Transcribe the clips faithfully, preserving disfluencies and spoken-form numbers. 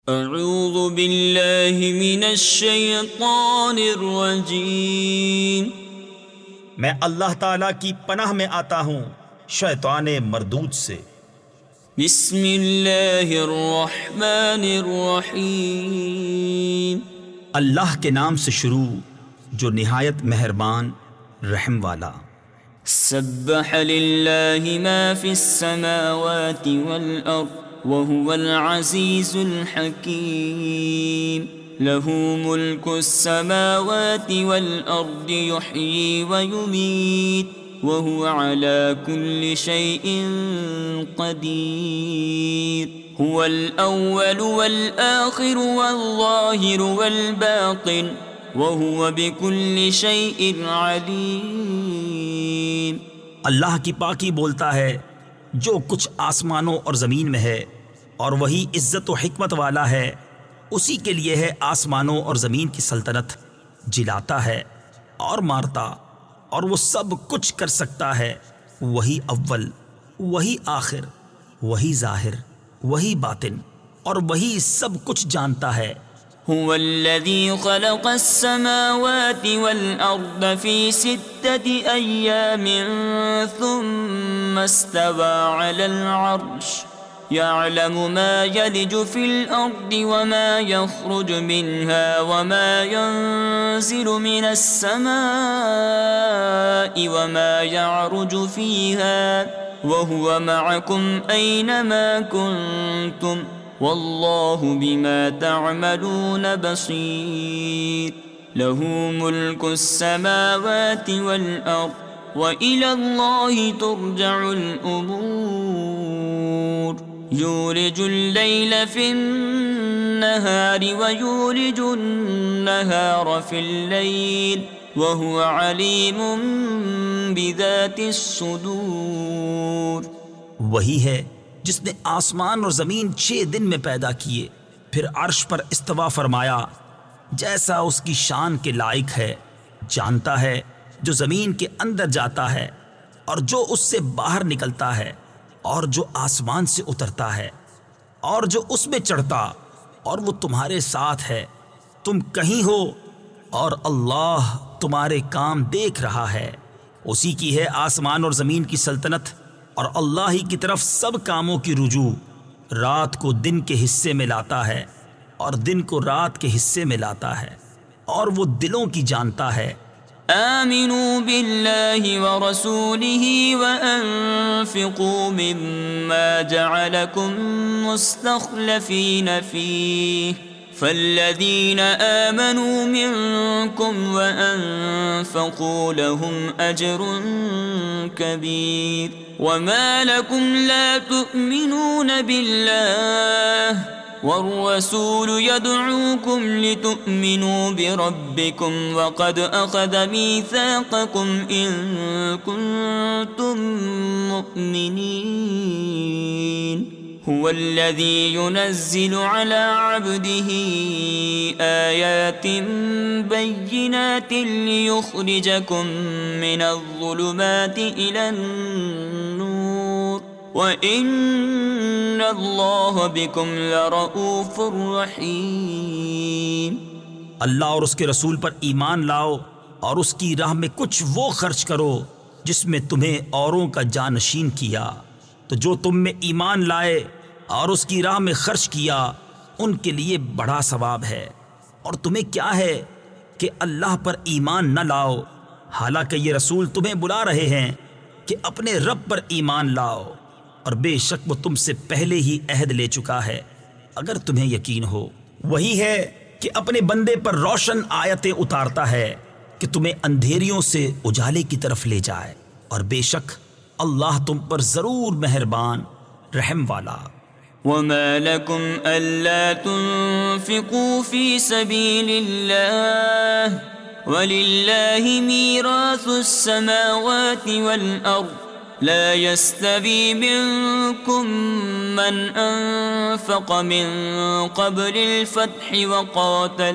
اعوذ باللہ من الشیطان الرجیم، میں اللہ تعالیٰ کی پناہ میں آتا ہوں شیطان مردود سے۔ بسم اللہ الرحمن الرحیم، اللہ کے نام سے شروع جو نہایت مہربان رحم والا۔ سبح للہ ما فی السماوات والارض وهو العزیز الحکیم، له ملک السماوات والارض یحیی ویمیت وهو على كل شيء قدير، هو الأول والآخر والظاهر والباطن وهو بكل شيء عليم۔ اللہ کی پاکی بولتا ہے جو کچھ آسمانوں اور زمین میں ہے، اور وہی عزت و حکمت والا ہے۔ اسی کے لیے ہے آسمانوں اور زمین کی سلطنت، جلاتا ہے اور مارتا، اور وہ سب کچھ کر سکتا ہے۔ وہی اول، وہی آخر، وہی ظاہر، وہی باطن، اور وہی سب کچھ جانتا ہے۔ هو الذي خلق السماوات والأرض في ستة أيام ثم استوى على العرش، يعلم ما يلج في الأرض وما يخرج منها وما ينزل من السماء وما يعرج فيها وهو معكم أينما كنتم والله بما تعملون بصير، له ملك السماوات والأرض وإلى الله ترجع الأمور، يولج الليل في النهار ويولج النهار في الليل وهو عليم بذات الصدور۔ وہی ہے جس نے آسمان اور زمین چھ دن میں پیدا کیے، پھر عرش پر استوا فرمایا جیسا اس کی شان کے لائق ہے۔ جانتا ہے جو زمین کے اندر جاتا ہے اور جو اس سے باہر نکلتا ہے، اور جو آسمان سے اترتا ہے اور جو اس میں چڑھتا، اور وہ تمہارے ساتھ ہے، تم کہیں ہو اور اللہ تمہارے کام دیکھ رہا ہے۔ اسی کی ہے آسمان اور زمین کی سلطنت، اور اللہ ہی کی طرف سب کاموں کی رجوع۔ رات کو دن کے حصے میں لاتا ہے اور دن کو رات کے حصے میں لاتا ہے، اور وہ دلوں کی جانتا ہے۔ آمنوا بالله ورسوله وأنفقوا مما جعلكم مستخلفين فيه، فالذين آمنوا منكم وأنفقوا لهم أجر كبير، وما لكم لا تؤمنون بالله والرسول يدعوكم لتؤمنوا بربكم وقد أخذ ميثاقكم إن كنتم مؤمنين، هو الذي ينزل على عبده آيات بينات ليخرجكم من الظلمات إلى النور وَإِنَّ اللَّهَ بِكُمْ لَرَؤُوفٌ رَحِيمٌ۔ اللہ اور اس کے رسول پر ایمان لاؤ، اور اس کی راہ میں کچھ وہ خرچ کرو جس میں تمہیں اوروں کا جانشین کیا، تو جو تم میں ایمان لائے اور اس کی راہ میں خرچ کیا ان کے لیے بڑا ثواب ہے۔ اور تمہیں کیا ہے کہ اللہ پر ایمان نہ لاؤ، حالانکہ یہ رسول تمہیں بلا رہے ہیں کہ اپنے رب پر ایمان لاؤ، اور بے شک وہ تم سے پہلے ہی عہد لے چکا ہے اگر تمہیں یقین ہو۔ وہی ہے کہ اپنے بندے پر روشن آیتیں اتارتا ہے کہ تمہیں اندھیریوں سے اجالے کی طرف لے جائے، اور بے شک اللہ تم پر ضرور مہربان رحم والا۔ وما لكم ألا تنفقوا في سبيل الله ولله ميراث السماوات والأرض، لا يستوي منكم من أنفق من قبل الفتح وقاتل،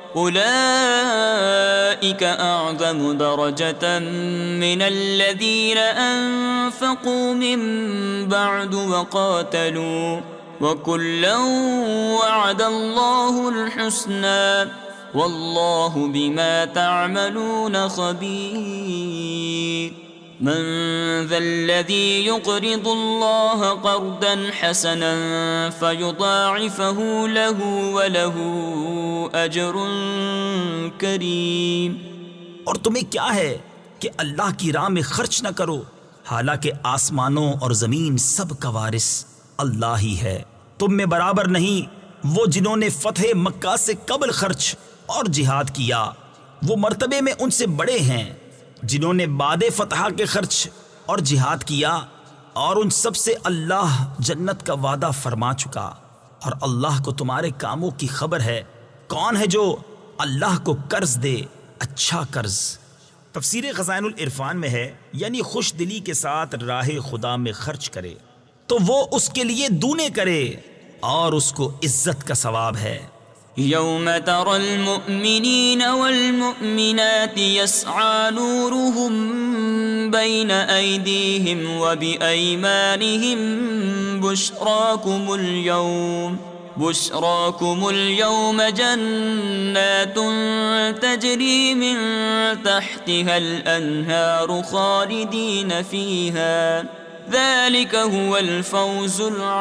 أولئك أعظم درجة من الذين أنفقوا من بعد وقاتلوا، وَكُلًّا وَعَدَ اللَّهُ الْحُسْنَى وَاللَّهُ بِمَا تَعْمَلُونَ خَبِيرٌ من ذا الذي يقرض الله قرضا حسنا فيضاعفه له وله أجر کریم۔ اور تمہیں کیا ہے کہ اللہ کی راہ میں خرچ نہ کرو، حالانکہ آسمانوں اور زمین سب کا وارث اللہ ہی ہے۔ تم میں برابر نہیں وہ جنہوں نے فتح مکہ سے قبل خرچ اور جہاد کیا، وہ مرتبے میں ان سے بڑے ہیں جنہوں نے بعد فتح کے خرچ اور جہاد کیا، اور ان سب سے اللہ جنت کا وعدہ فرما چکا، اور اللہ کو تمہارے کاموں کی خبر ہے۔ کون ہے جو اللہ کو قرض دے اچھا قرض؟ تفسیر خزائن العرفان میں ہے یعنی خوش دلی کے ساتھ راہ خدا میں خرچ کرے تو وہ اس کے لیے دونے کرے اور اس کو عزت کا ثواب ہے۔ يوم ترى المؤمنين والمؤمنات يسعى نورهم بين أيديهم وبأيمانهم بشراكم اليوم بشراكم اليوم جنات تجري من تحتها الأنهار خالدين فيها ذلك هو الفوز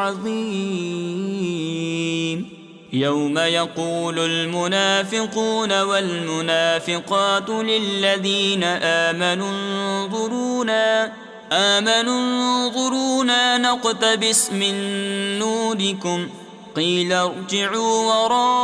العظيم يوم يقول المنافقون والمنافقات للذين آمنوا انظرونا آمنوا انظرونا نقتبس من نوركم قيل ارجعوا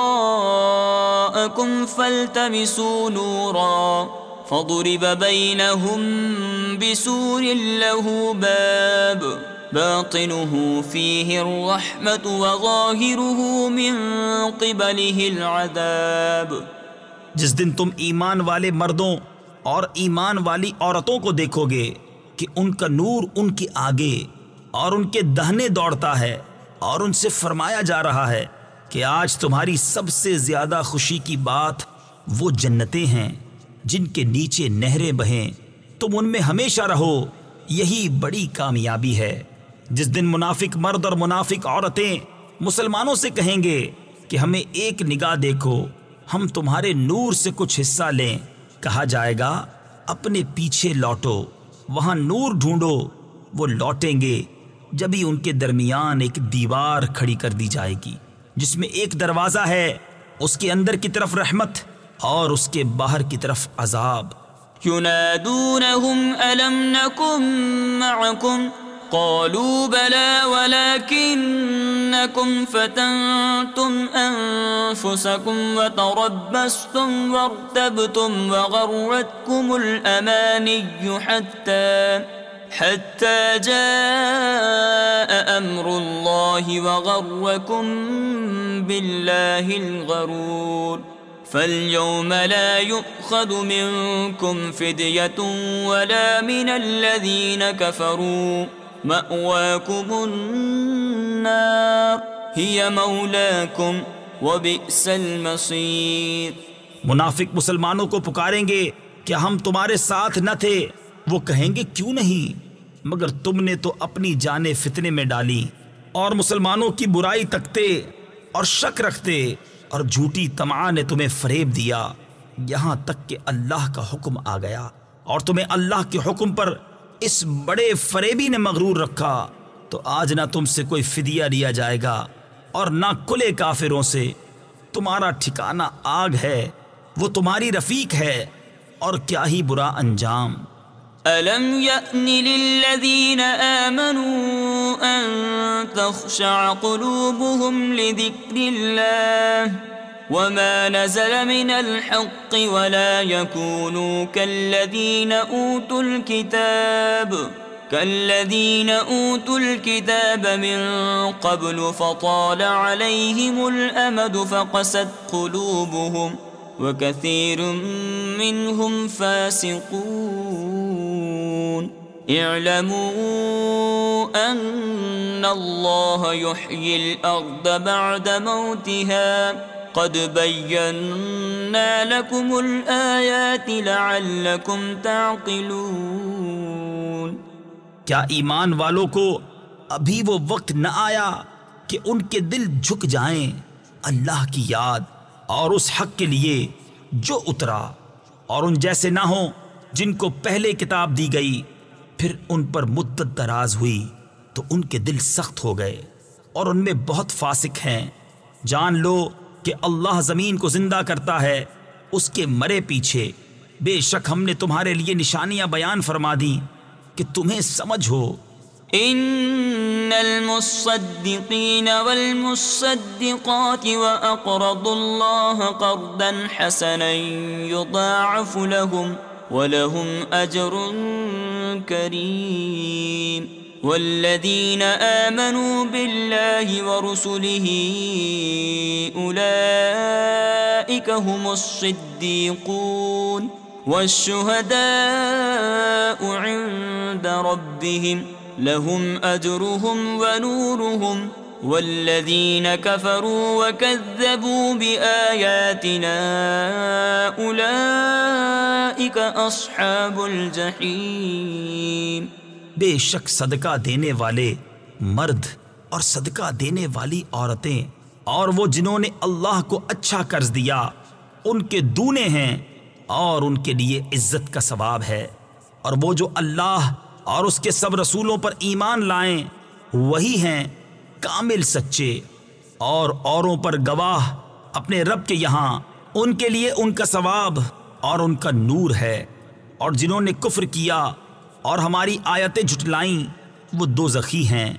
وراءكم فالتمسوا نورا فضرب بينهم بسور له باب باطنه فيه الرحمة وظاهره من قبله العذاب۔ جس دن تم ایمان والے مردوں اور ایمان والی عورتوں کو دیکھو گے کہ ان کا نور ان کے آگے اور ان کے دہنے دوڑتا ہے، اور ان سے فرمایا جا رہا ہے کہ آج تمہاری سب سے زیادہ خوشی کی بات وہ جنتیں ہیں جن کے نیچے نہریں بہیں، تم ان میں ہمیشہ رہو، یہی بڑی کامیابی ہے۔ جس دن منافق مرد اور منافق عورتیں مسلمانوں سے کہیں گے کہ ہمیں ایک نگاہ دیکھو، ہم تمہارے نور سے کچھ حصہ لیں، کہا جائے گا اپنے پیچھے لوٹو، وہاں نور ڈھونڈو۔ وہ لوٹیں گے جبھی ان کے درمیان ایک دیوار کھڑی کر دی جائے گی جس میں ایک دروازہ ہے، اس کے اندر کی طرف رحمت اور اس کے باہر کی طرف عذاب۔ ينادونهم ألم نكن معكم قالوا بلى ولكنكم فتنتم أنفسكم وتربصتم وارتبتم وغرتكم الأماني حتى حتى جاء أمر الله وغركم بالله الغرور فاليوم لا يؤخذ منكم فدية ولا من الذين كفروا مأواكم النار هي مولاكم وبئس المصير۔ منافق مسلمانوں کو پکاریں گے کہ ہم تمہارے ساتھ نہ تھے، وہ کہیں گے کیوں نہیں، مگر تم نے تو اپنی جانیں فتنے میں ڈالی اور مسلمانوں کی برائی تکتے اور شک رکھتے، اور جھوٹی طمع نے تمہیں فریب دیا، یہاں تک کہ اللہ کا حکم آ گیا اور تمہیں اللہ کے حکم پر اس بڑے فریبی نے مغرور رکھا، تو آج نہ تم سے کوئی فدیہ لیا جائے گا اور نہ کھلے کافروں سے، تمہارا ٹھکانہ آگ ہے، وہ تمہاری رفیق ہے، اور کیا ہی برا انجام۔ أَلَمْ يَأْنِ لِلَّذِينَ آمَنُوا أَن تَخْشَعَ قُلُوبُهُمْ لِذِكْرِ اللَّهِ وَمَا نَزَلَ مِنَ الْحَقِّ وَلَا يَكُونُوا كَالَّذِينَ أُوتُوا الْكِتَابَ كَالَّذِينَ أُوتُوا الْكِتَابَ مِنْ قَبْلُ فَطَالَ عَلَيْهِمُ الْأَمَدُ فَقَسَتْ قُلُوبُهُمْ وَكَثِيرٌ مِّنْهُمْ فَاسِقُونَ اعلموا أن الله يحيي الأرض بعد موتها قد بينا لكم الآيات لعلكم تعقلون۔ کیا ایمان والوں کو ابھی وہ وقت نہ آیا کہ ان کے دل جھک جائیں اللہ کی یاد اور اس حق کے لیے جو اترا، اور ان جیسے نہ ہوں جن کو پہلے کتاب دی گئی پھر ان پر مدت دراز ہوئی تو ان کے دل سخت ہو گئے اور ان میں بہت فاسق ہیں۔ جان لو کہ اللہ زمین کو زندہ کرتا ہے اس کے مرے پیچھے، بے شک ہم نے تمہارے لیے نشانیاں بیان فرما دیں کہ تمہیں سمجھ ہو۔ ان المصدقین والمصدقات واقرضوا اللہ قرضا حسنا یضاعف لهم ولهم اجر کریم والذین آمنوا باللہ ورسلہ اولئک هم الصدیقون والشهداء عند ربهم لهم أجرهم ونورهم والذين كفروا وكذبوا بآياتنا أولئك أصحاب الجحيم۔ بے شک صدقہ دینے والے مرد اور صدقہ دینے والی عورتیں اور وہ جنہوں نے اللہ کو اچھا قرض دیا ان کے دونے ہیں اور ان کے لیے عزت کا ثواب ہے، اور وہ جو اللہ اور اس کے سب رسولوں پر ایمان لائیں وہی ہیں کامل سچے اور اوروں پر گواہ اپنے رب کے یہاں، ان کے لیے ان کا ثواب اور ان کا نور ہے، اور جنہوں نے کفر کیا اور ہماری آیتیں جھٹلائیں وہ دوزخی ہیں۔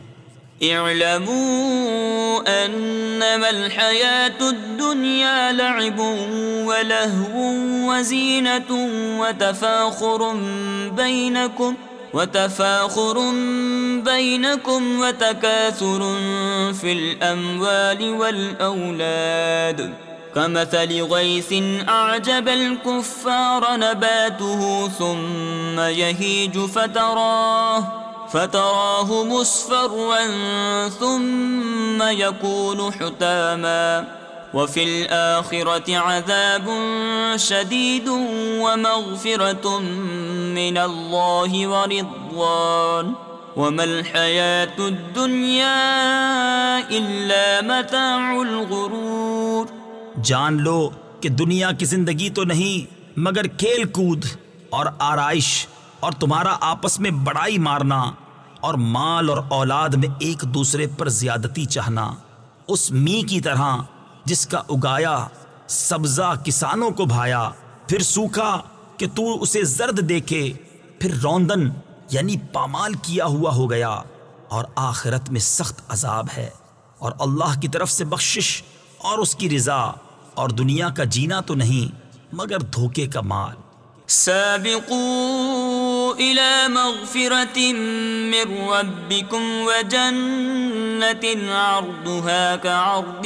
اعلموا انما الحياة الدنيا لعب ولهو وزينة وتفاخر بينكم وتفاخر بينكم وتكاثر في الأموال والأولاد كمثل غيث أعجب الكفار نباته ثم يهيج فتراه فتراه مصفرا ثم يكون حطاما وفي الآخرة عذاب شديد ومغفرة من الله ورضوان وما الحياة الدنيا إلا متاع الغرور۔ جان لو کہ دنیا کی زندگی تو نہیں مگر کھیل کود اور آرائش اور تمہارا آپس میں بڑائی مارنا اور مال اور اولاد میں ایک دوسرے پر زیادتی چاہنا، اس می کی طرح جس کا اگایا سبزہ کسانوں کو بھایا پھر سوکھا کہ تو اسے زرد دیکھے پھر روندن یعنی پامال کیا ہوا ہو گیا، اور آخرت میں سخت عذاب ہے، اور اللہ کی طرف سے بخشش اور اس کی رضا، اور دنیا کا جینا تو نہیں مگر دھوکے کا مال۔ سابقوا إلى مغفرة من ربكم وجنة عرضها كعرض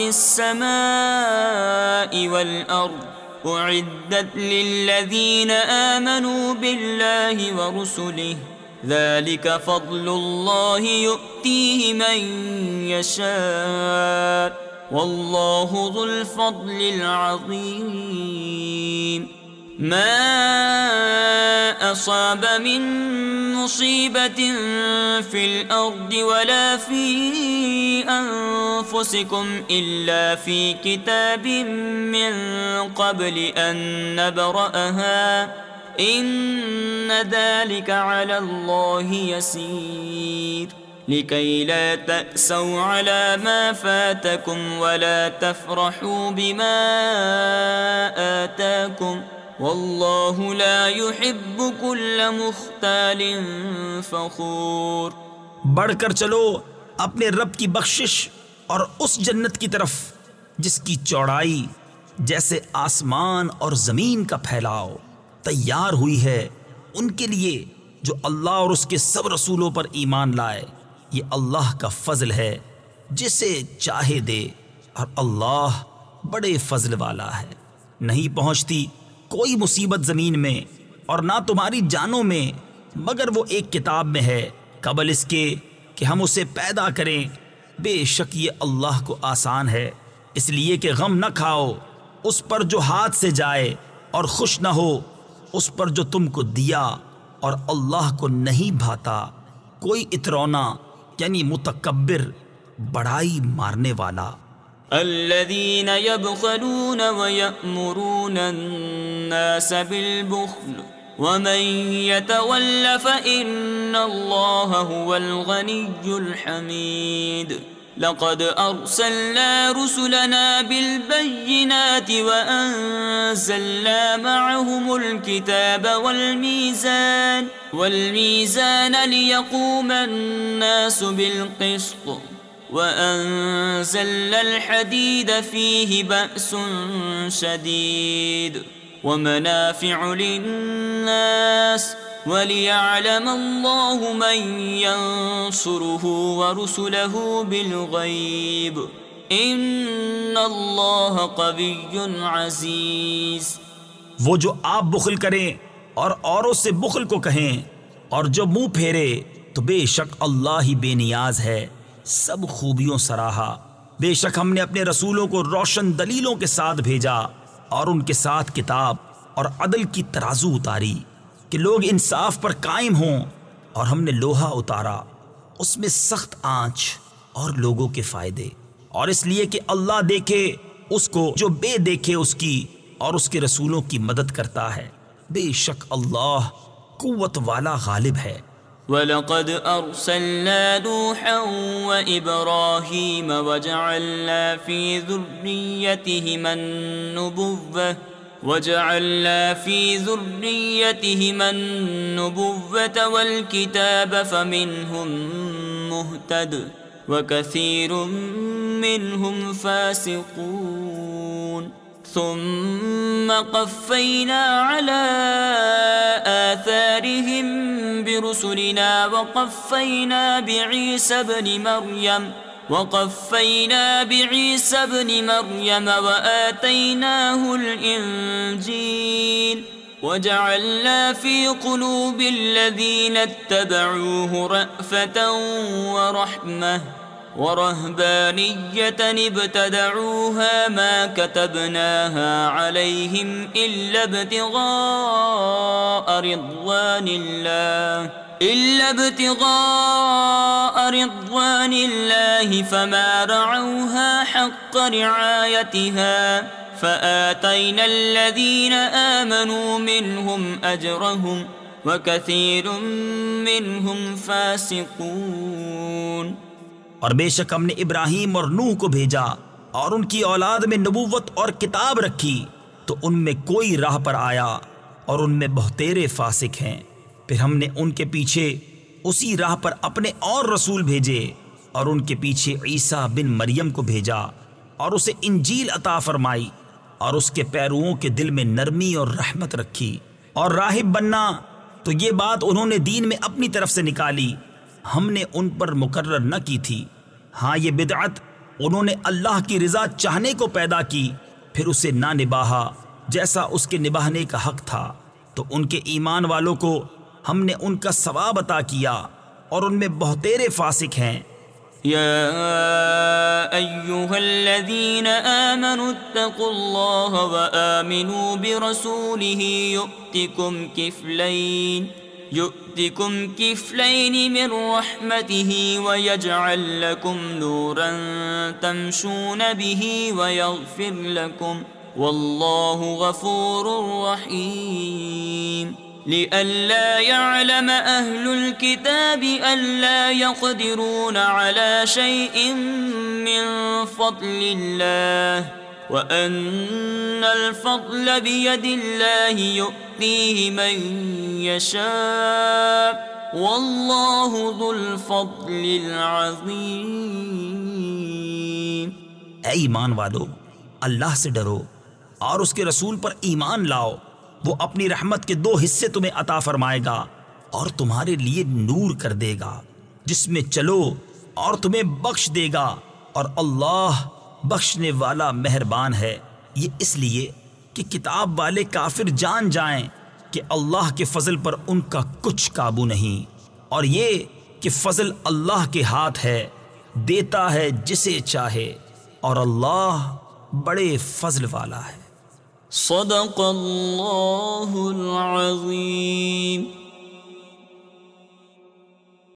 السماء والأرض أعدت للذين آمنوا بالله ورسله ذلك فضل الله يؤتيه من يشاء والله ذو الفضل العظيم۔ ما أصاب من مصيبة في الأرض ولا في أنفسكم إلا في كتاب من قبل أن نبرأها إن ذلك على الله يسير لكي لا تأسوا على ما فاتكم ولا تفرحوا بما آتاكم واللہ لا يحب كل مختال فخور۔ بڑھ کر چلو اپنے رب کی بخشش اور اس جنت کی طرف جس کی چوڑائی جیسے آسمان اور زمین کا پھیلاؤ تیار ہوئی ہے ان کے لیے جو اللہ اور اس کے سب رسولوں پر ایمان لائے، یہ اللہ کا فضل ہے جسے چاہے دے، اور اللہ بڑے فضل والا ہے۔ نہیں پہنچتی کوئی مصیبت زمین میں اور نہ تمہاری جانوں میں مگر وہ ایک کتاب میں ہے قبل اس کے کہ ہم اسے پیدا کریں، بے شک یہ اللہ کو آسان ہے۔ اس لیے کہ غم نہ کھاؤ اس پر جو ہاتھ سے جائے اور خوش نہ ہو اس پر جو تم کو دیا، اور اللہ کو نہیں بھاتا کوئی اترونا یعنی متکبر بڑائی مارنے والا۔ الذين يبخلون ويأمرون الناس بالبخل ومن يتول فإن الله هو الغني الحميد لقد أرسلنا رسلنا بالبينات وأنزلنا معهم الكتاب والميزان والميزان ليقوم الناس بالقسط وأنزلنا الحديد فيه بأس شديد ومنافع للناس وَلِيَعْلَمَ اللَّهُ مَن يَنصُرُهُ وَرُسُلَهُ بِالْغَيْبِ إِنَّ اللَّهَ قَوِيٌّ عَزِيزٌ۔ وہ جو آپ بخل کریں اور اوروں سے بخل کو کہیں اور جو منہ پھیرے تو بے شک اللہ ہی بے نیاز ہے، سب خوبیوں سراہا۔ بے شک ہم نے اپنے رسولوں کو روشن دلیلوں کے ساتھ بھیجا اور ان کے ساتھ کتاب اور عدل کی ترازو اتاری کہ لوگ انصاف پر قائم ہوں، اور ہم نے لوہا اتارا اس میں سخت آنچ اور لوگوں کے فائدے، اور اس لیے کہ اللہ دیکھے اس کو جو بے دیکھے اس کی اور اس کے رسولوں کی مدد کرتا ہے۔ بے شک اللہ قوت والا غالب ہے۔ وَلَقَدْ أَرْسَلْنَا نُوحًا وَإِبْرَاهِيمَ وَجَعَلْنَا فِي ذُرِّيَّتِهِمَا النُّبُوَّةَ وَجَعَلْنَا فِي ذُرِّيَّتِهِمَا النُّبُوَّةَ وَالْكِتَابَ فَمِنْهُمْ مُهْتَدٍ وَكَثِيرٌ مِّنْهُمْ فَاسِقُونَ ثُمَّ قَفَّيْنَا عَلَى آثَارِهِمْ بِرُسُلِنَا وَقَفَّيْنَا بِعِيسَى ابْنِ مَرْيَمَ وَقَفَّيْنَا بِعِيسَى ابْنِ مَرْيَمَ وَآتَيْنَاهُ الْإِنْجِيلَ وَجَعَلْنَا فِي قُلُوبِ الَّذِينَ اتَّبَعُوهُ رَأْفَةً وَرَحْمَةً وَرَهْبَانِيَّةً ابْتَدَعُوهَا مَا كَتَبْنَاهَا عَلَيْهِمْ إِلَّا ابْتِغَاءَ رِضْوَانِ اللَّهِ إِلَّا ابْتِغَاءَ رِضْوَانِ اللَّهِ فَمَا رَعَوْهَا حَقَّ رِعَايَتِهَا فَآتَيْنَا الَّذِينَ آمَنُوا مِنْهُمْ أَجْرَهُمْ وَكَثِيرٌ مِّنْهُمْ فَاسِقُونَ۔ اور بے شک ہم نے ابراہیم اور نوح کو بھیجا اور ان کی اولاد میں نبوت اور کتاب رکھی، تو ان میں کوئی راہ پر آیا اور ان میں بہتیرے فاسق ہیں۔ پھر ہم نے ان کے پیچھے اسی راہ پر اپنے اور رسول بھیجے اور ان کے پیچھے عیسیٰ بن مریم کو بھیجا اور اسے انجیل عطا فرمائی اور اس کے پیروؤں کے دل میں نرمی اور رحمت رکھی۔ اور راہب بننا تو یہ بات انہوں نے دین میں اپنی طرف سے نکالی، ہم نے ان پر مقرر نہ کی تھی۔ ہاں یہ بدعت انہوں نے اللہ کی رضا چاہنے کو پیدا کی، پھر اسے نہ نباہا جیسا اس کے نباہنے کا حق تھا، تو ان کے ایمان والوں کو ہم نے ان کا ثواب عطا کیا اور ان میں بہتیرے فاسق ہیں۔ یا ایہا الذین آمنوا اتقوا اللہ وآمنوا برسولہ یؤتکم کفلین يؤتكم كفلين من رحمته ويجعل لكم نورا تمشون به ويغفر لكم والله غفور رحيم لئلا يعلم أهل الكتاب ألا يقدرون على شيء من فضل الله وأن الفضل بيد الله يؤتيه من يشاء والله ذو الفضل العظيم۔ اے ایمان والو، اللہ سے ڈرو اور اس کے رسول پر ایمان لاؤ، وہ اپنی رحمت کے دو حصے تمہیں عطا فرمائے گا اور تمہارے لیے نور کر دے گا جس میں چلو اور تمہیں بخش دے گا، اور اللہ بخشنے والا مہربان ہے۔ یہ اس لیے کہ کتاب والے کافر جان جائیں کہ اللہ کے فضل پر ان کا کچھ قابو نہیں، اور یہ کہ فضل اللہ کے ہاتھ ہے، دیتا ہے جسے چاہے، اور اللہ بڑے فضل والا ہے۔ صدق اللہ العظیم۔